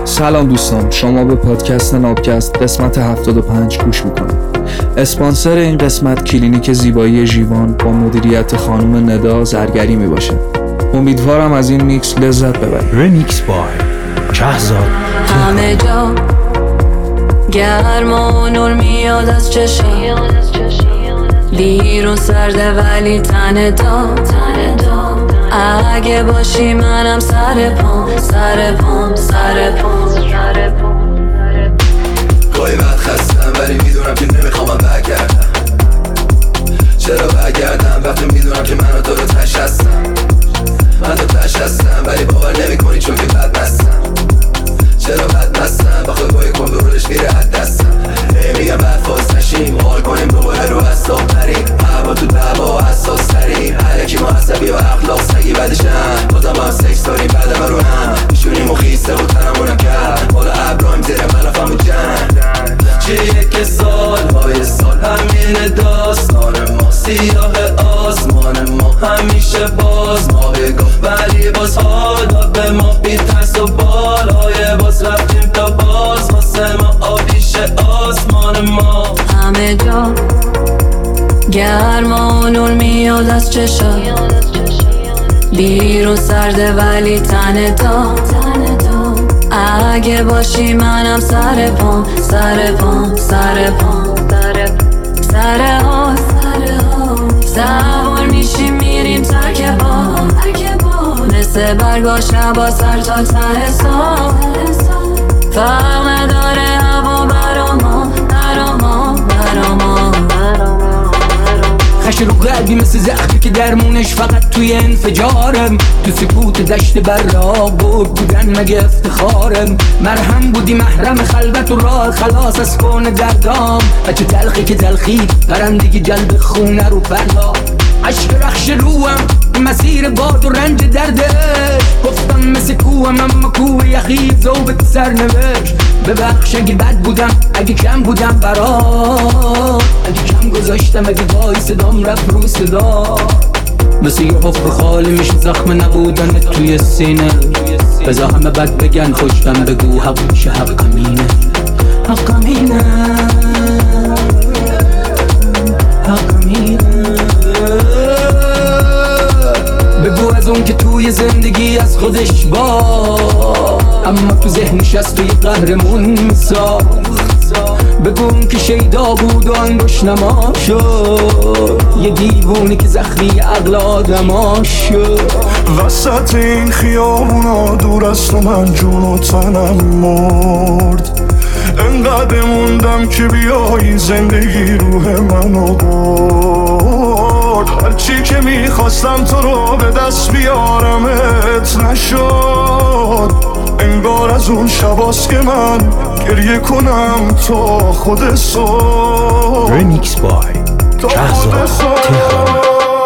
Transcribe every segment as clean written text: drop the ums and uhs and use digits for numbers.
سلام دوستان، شما به پادکست نابکست قسمت 75 گوش میکنید. اسپانسر این قسمت کلینیک زیبایی ژیوان با مدیریت خانم ندا زرگری میباشه. امیدوارم از این میکس لذت ببرید. رمیکس بای شهزاد. همه جا گرم و نور میاد از چشم، بیرون سرده ولی تن دا. اگه باشی منم سر پام. گاهی وقت خستم ولی میدونم که نمیخوام برگردم. چرا برگردم وقتی میدونم که من و تو رو تش هستم. من تو تش هستم ولی باور نمی کنی چون که بد بستم. چرا بد بستم با خود بای کنترلش میره از دستم. میگم بعد فاز نشیم حال کنیم دوباره رو حساب تریم. هوا تو دعوا حساس تریم. هرکی ما عصبی و اخلاق سگی بعدشم بازم هم سکس داریم بعد ما رو هم میشونیم و خیسته و تنمونم کرد بالا ابراهیم زیر ملافم و جنگ. چه یک سالهای سال همین داستان ما، سیاه آسمان ما همیشه باز ما بگاه ولی باز حالا به ما بی ترس و بالای باز رفتیم تا باز واسه ما آبیش آسمان ما. همه جا گرم و نور میاد از چشم، بیرون سرده ولی تن دا. اگه باشی منم سر پام. سر ها سوار میشیم میریم تکه با مثل برگا شبا سر تا ته سا. فرق نداره هوا برا ما. خش رو قلبی مثل زخمی که درمونش فقط توی انفجارم. تو سکوت دشت برا بودن مگه افتخارم. مرهم بودی محرم خلوت و راه خلاص از کون دردام. بچه تلخی که تلخید پرندگی جلب خونه رو پرها. عشق رخش روم مسیر باد و رنج درده. گفتم مثل کوهم اما کوه یخی زوبت سر نوشت. ببخش اگه بد بودم اگه کم بودم برات. اگه کم گذاشتم اگه وای صدام رفت رو صدا. مثل یه حفر خالی میشه زخم نبودن توی سینه. بذار همه بد بگن خوشتم بگو حق میشه حق امینه. حق امینه حق امینه. بگو از اون که توی زندگی از خودش با اما تو ذهنش از توی قهرمون ساخت. بگو اون که شیدا بود و انگوش نما شد. یه دیوونی که زخمی عقل آدما شد. وسط این خیابونا دور از تو من جون و تنم مرد. انقدر موندم که بیایی زندگی روح منو برد. هرچی که میخواستم تو رو به دست بیارمت نشد. انگار از اون شباست که من گریه کنم تا خود صبح. رمیکس بای شهزاد تهران.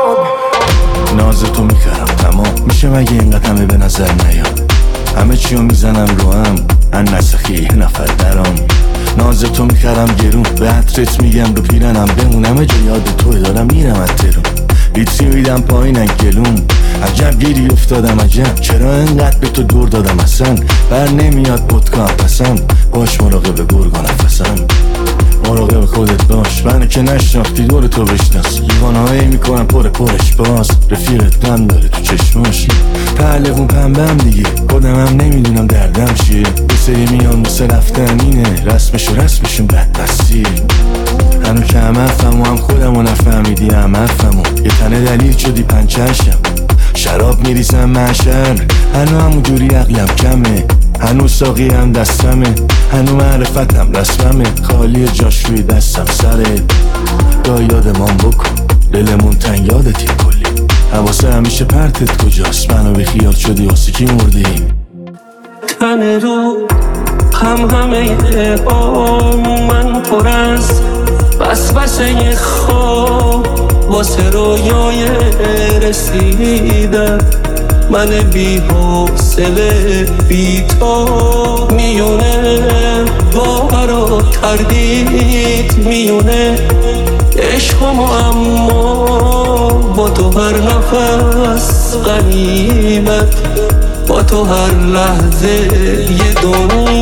ناز تو میکردم تمام میشه مگه اینقدر همه به نظر نیاد. همه چیو میزنم رو هم ان نسخی یه نفر درام. ناز تو میکردم گرون به عطرت میگم رو پیرنم بمونم جا یاد توی دارم میرم از ترون. بیتری میدم پایین گلون. عجب گیری افتادم عجب چرا انقدر به تو دور دادم اصلا. بر نمیاد پدکام پسم باش مراقب گرگا نفسم. مراقب خودت باش منو که نشناختی دور تو بشناس. لیوانهایی میکنم پرش باز رفیقت دم داره تو چشماش. پهلوون پنبم دیگه خودم هم نمیدونم دردم چیه. بسه میان بسه رفتن اینه رسمشون بدبستی. هنو که هم افهم و هم خودم و نفهمیدی هم افهم و یه تنه دلیل شدی پنچشم. شراب میریزم محشر هنو همون جوری عقلم کمه. هنو ساقی هم دستمه هنو معرفتم رسممه. خالی جاش روی دستم سره دا یادمان بکن دلمون تنگ یادتی کلی. حواسه همیشه پرتت کجاست منو به خیال شدی واسه کی مردیم. تن رو همه من پر از وسوسه خواب واسه رویای رسیدن. من بی حوصله بی تو میونه باور و تردید میونه عشق و اما با تو هر نفس غنیمت با تو هر لحظه یه دنیا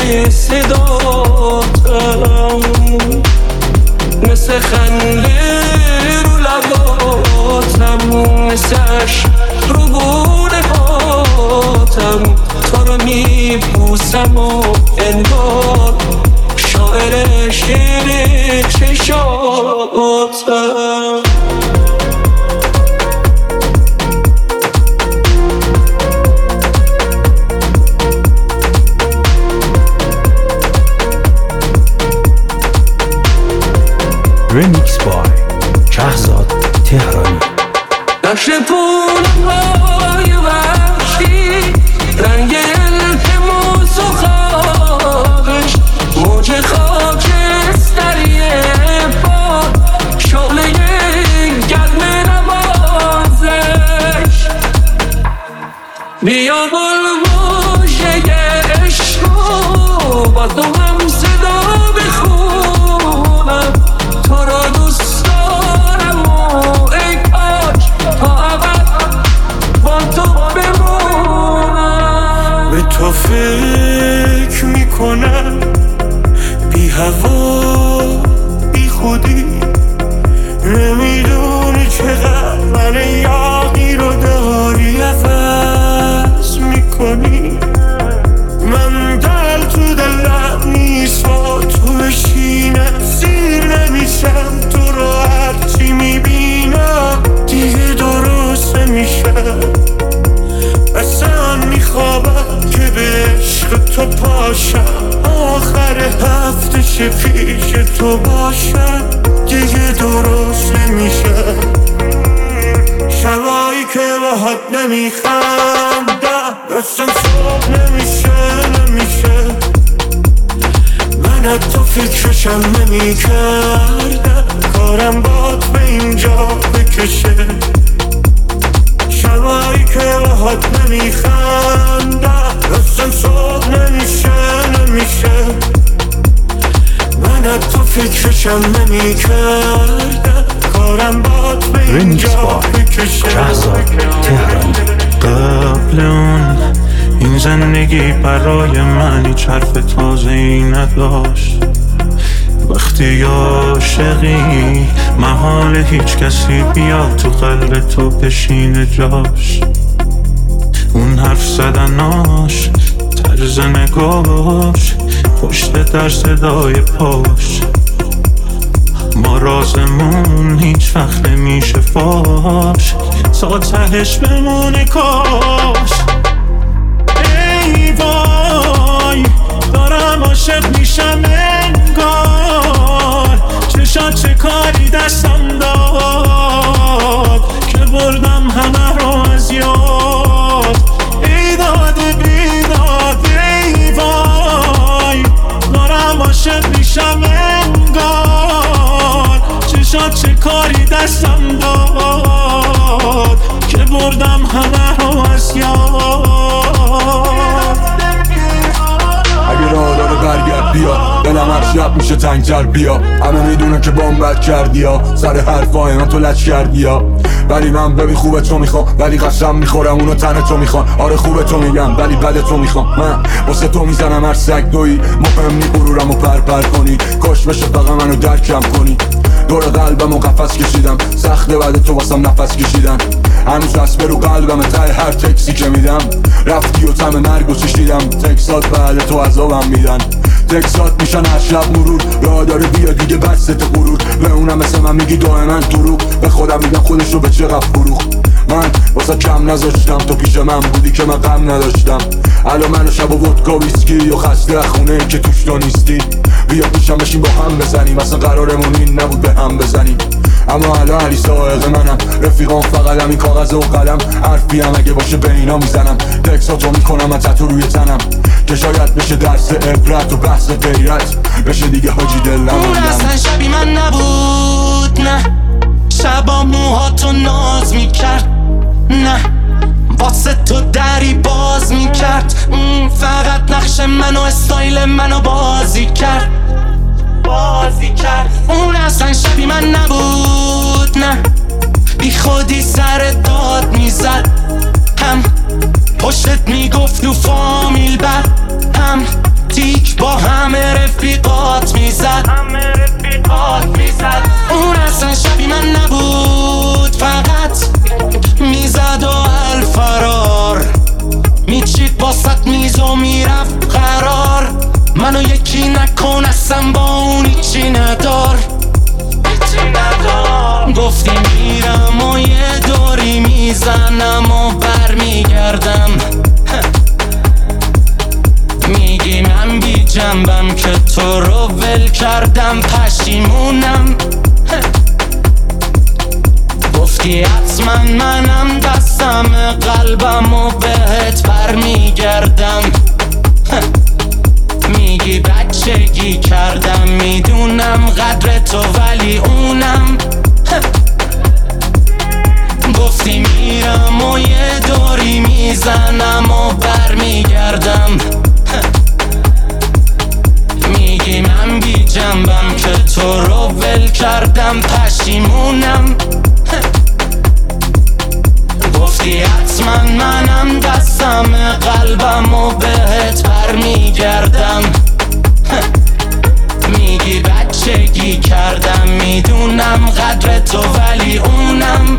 صداتم، مثل خنده رو لباتم، مثل عشق رو بونه هاتم، تو رو میبوسم و انگار شاعر شعر چشاتم. Remix by شهزاد تهرانی. نقش پولهای وحشی، رنگ التماس و خوابش، موج خاکستری باد، شعله گرم نوازش. بیا بلبوشه عشقو با تو هم صدا بخونم، تو را دوست دارم و ای کاش تا ابد با تو بمونم. به تو فکر میکنم بی هوا بی خودی، نمیدونی چقدر من یاقی رو داری عوض میکنی. من دل تو دلم نیست با تو بشینم، سیر نمیشم تو رو هرچی میبینم دیگه درست نمیشم. اصلا میخوابم که به عشق تو پاشم، آخر هفتش پیش تو باشم دیگه درست نمیشم. شبایی که باهات نمیخندم اصلا صبح نمیشه. من حتی فکرشم نمیکردم کارم باد به اینجا بکشه. شبایی که باهات نمیخندم اصلا صبح نمیشه. من حتی فکرشم نمیکردم کارم باد به اینجا بکشه. شهزاد تهرانی. قبل اون این زندگی برای من هیچ حرف تازه‌ای نداشت. وقتی عاشقی محال هیچ کسی بیاد تو قلب تو بشینه جاش. اون حرف زدناش، طرز نگاش، پشت در صدای پاش، ما رازمون هیچ وقت نمیشه فاش، تا تهش بمونه کاش. ای وای دارم عاشق میشم انگار، چشات چه کاری دستم داد که بردم همه رو از یاد. ای داد بیداد ای وای دارم عاشق میشم انگار، چشات چه کاری دستم داد که بردم همه رو از یاد. اگه راه داره برگرد بیا، دلم هر شب میشه تنگتر بیا. همه میدونن که بام بد کردی یا سر حرفای من تو لچ کردی یا، ولی من ببین خوبه تو میخوام، ولی قسم میخورم اونو تن تو میخوان. آره خوبه تو میگم ولی بده تو میخوام. من واسه تو میزنم هر سگ دویی، مهم نی غرورم و پر کنی، کاش بشه فقط منو درکم کنی. دور قلبم و قفس کشیدم، سخته بعد تو واسم نفس کشیدن. هنوز دست برو قلبم ته هر تکسی که میدم، رفتی و طعم مرگو چشیدم. تکسات بعد تو عذابم میدن، تکسات میشن هر شب مرور. راه داره بیا دیگه بسته غرور، به اونم مثل من میگی دائما دروغ. به خودم میگم خودشو به چقدر فروخت. من واسه کم نذاشتم، تو پیش من بودی که من غم نداشتم. الان من و شب و ودکا ویسکی و خسته خونه که توش تو نیستی. بیا پیشم بشین با هم بزنیم، اصلا قرارمون این نبود به هم بزنیم. اما الان علی سائق منم، رفیقام فقط همین کاغذ و قلم. حرفی هم اگه باشه به اینا میزنم، تکساتو میکنم از تتو روی تنم، که شاید بشه درس عبرت و بحث غیرت بشه دیگه حاجی دلم. اون اصلا شبی من نبود، نه شبا موهاتو ناز میکرد، نه واسه تو دری باز میکرد. فقط نقش منو استایل منو بازی کرد. اون اصلا شبی من نبود، نه بی خودی سر داد میزد، هم پشتت میگفت تو فامیل بد، هم تیک کردم میگی من بی جنبم که تو رو ول کردم پشیمونم گفتی حتما منم دستم قلبم و بهت برمیگردم میگی بچگی کردم میدونم قدر تو ولی اونم گفتی میرم و یه دوری میزنم و برمیگردم میگی من بی جنبم که تو رو ول کردم پشیمونم گفتی حتما منم دستم قلبم و بهت برمیگردم میگی بچگی کردم میدونم قدر تو ولی اونم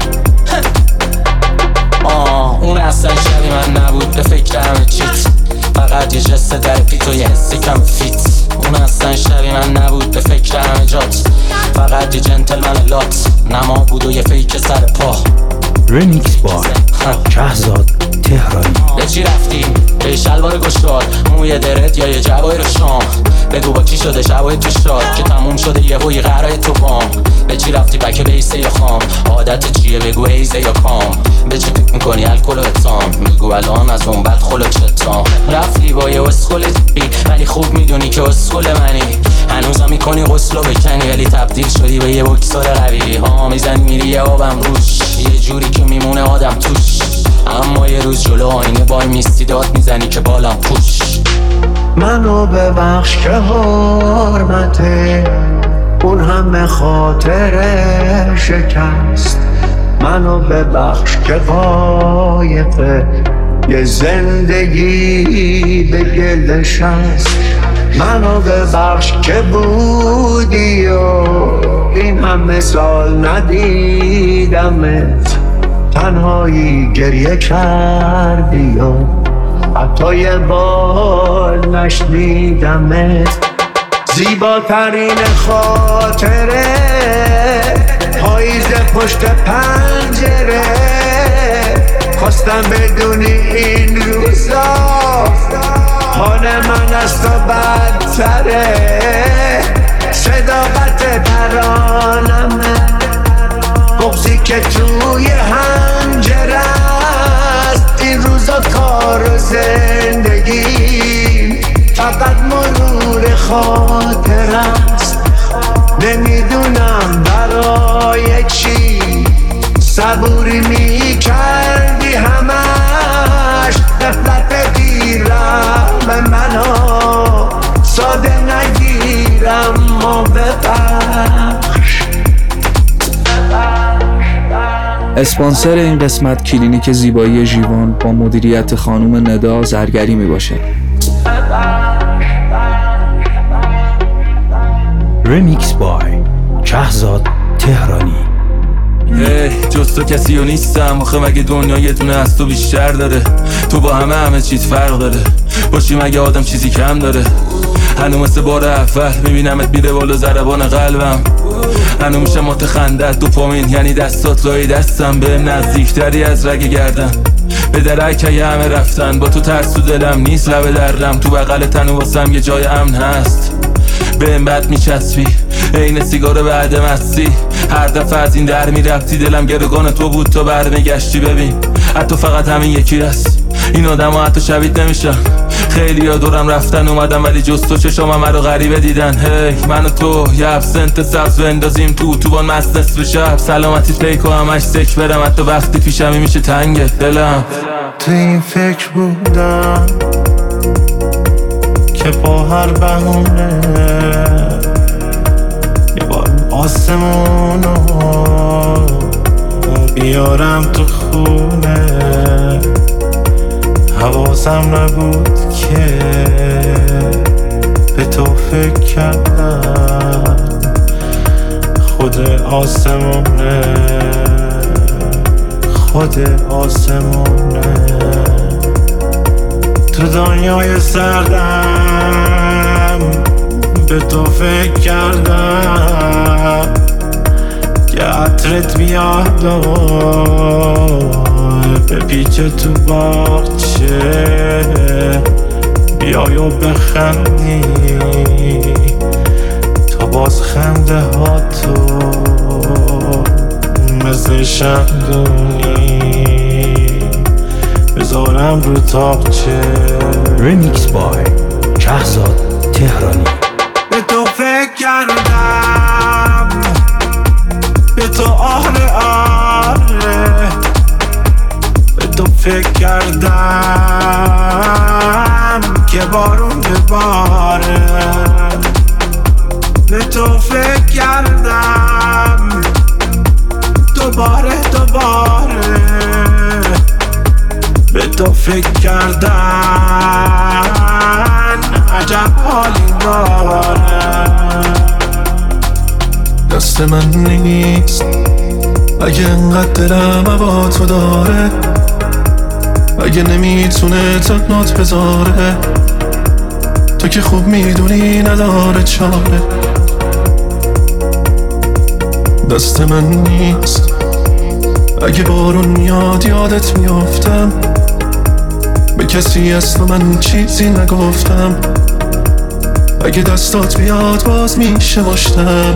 اون اصلا شبیه من نبود به فکر همه چیت فقط یه جست در پیت و یه حسی کم فیت اون اصلا شبیه من نبود به فکر همه جات فقط یه جنتلمن لات نما بود و یه فیک سر پا رمیکس بای شهزاد تهرانی. به چی رفتی؟ به شلوار گشاد موی درت یا یه جوایر شام بگو با کی شده شبای تو شاد که تموم شده یه هوی قرای تو بام به چی رفتی بکه بیسه یا خام عادت چیه بگو ایزه یا کام به چی فکر میکنی الکل و اتام میگو الان از اون بد خلق شتام رفتی با یه اسخول بی ولی خوب میدونی که اسخول منی هنوزم میکنی غسلو بکنی ولی تبدیل شدی به یه بکسور قوی ها میزنی میری یه آبم روش یه جوری که میمونه آدم توش اما یه روز جلو آینه وای میستی داد میزنی که بالم پوش منو ببخش که حرمته اون همه خاطر شکست منو ببخش که قایقه یه زندگی به گلش هست منو ببخش که بودی و این همه سال ندیدمت تنهایی گریه کردی و حتی یه بار نشنیدمت زیباترین خاطره پاییز پشت پنجره خواستم بدونی این روزا حال من از تو بدتره صداقت ترانمه بغضی که توی حنجره است این روزا کار و زندگی فقط مرور خاطر است نمیدونم برای چی صبوری میکردی همش نفرت بگیرم به منو ساده نگیرم و ببخش اسپانسر این قسمت کلینیک زیبایی ژیوان با مدیریت خانم ندا زرگری می باشه. رمیکس بای شهزاد تهرانی. جز تو کسی و نیستم آخه مگه دنیا یه دونه از تو بیشتر داره تو با همه چیز فرق داره باشی مگه آدم چیزی کم داره هنو مثل بار اول میبینمت میره بالا ضربان قلبم هنو میشه متخندت دوپامین یعنی دستات لای دستم بهم نزدیکتری از رگ گردم به درک همه رفتن با تو ترس تو دلم نیست لب دردم تو بغل تن واسم یه جای امن هست بهم بد میچسبی عین سیگار بعد مستی هر دفعه از این در میرفتی دلم گروگان تو بود تو برمیگشتی ببین حتی فقط همین یکی هست این آدم ها حتی شبیه نمیشن خیلی ها دورم رفتن اومدم ولی جز تو چشام رو غریبه دیدن هی من و تو یه ابسنت سبز بندازیم تو بان مست نصف شب سلامتی پیک و همش سک برم حتی وقتی پیشمی میشه تنگه دلم تو این فکر بودم که با هر بهونه یه بار آسمونو بیارم تو خونه حواسم نبود که به تو فکر کردم خود آسمونه تو دنیای سردم به تو فکر کردم که عطرت بیاد و بپیچه تو باغچه بیای و بخندی تا باز خنده ها تو مثل شمدونی بذارم رو تاقچه. رمیکس بای شهزاد تهرانی. به تو فکر کردم، به تو آره به تو فکر کردم که بارون بباره. به تو فکر کردم دوباره به تو فکر کردن عجب حالی داره. دست من نیست اگه انقدر دلم هوا تو داره، اگه نمیتونه تنات بذاره، تو که خوب میدونی نداره چاره. دست من نیست اگه بارون میاد یادت میافتم، به کسی از تو من چیزی نگفتم، اگه دستات بیاد باز میشه مشتم.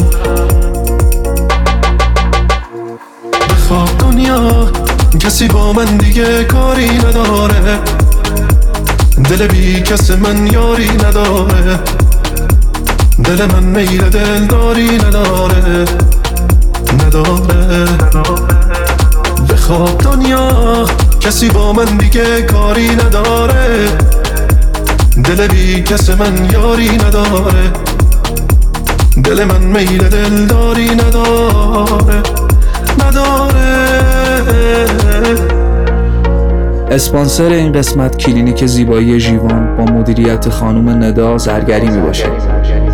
بخواب دنیا کسی با من دیگه کاری نداره، دل بی کس من یاری نداره، دل من میل دلداری نداره. بخواب دنیا کسی با من دیگه کاری نداره، دل بی کس من یاری نداره، دل من میل دلداری نداره. اسپانسر این قسمت کلینیک زیبایی ژیوان با مدیریت خانم ندا زرگری می باشه.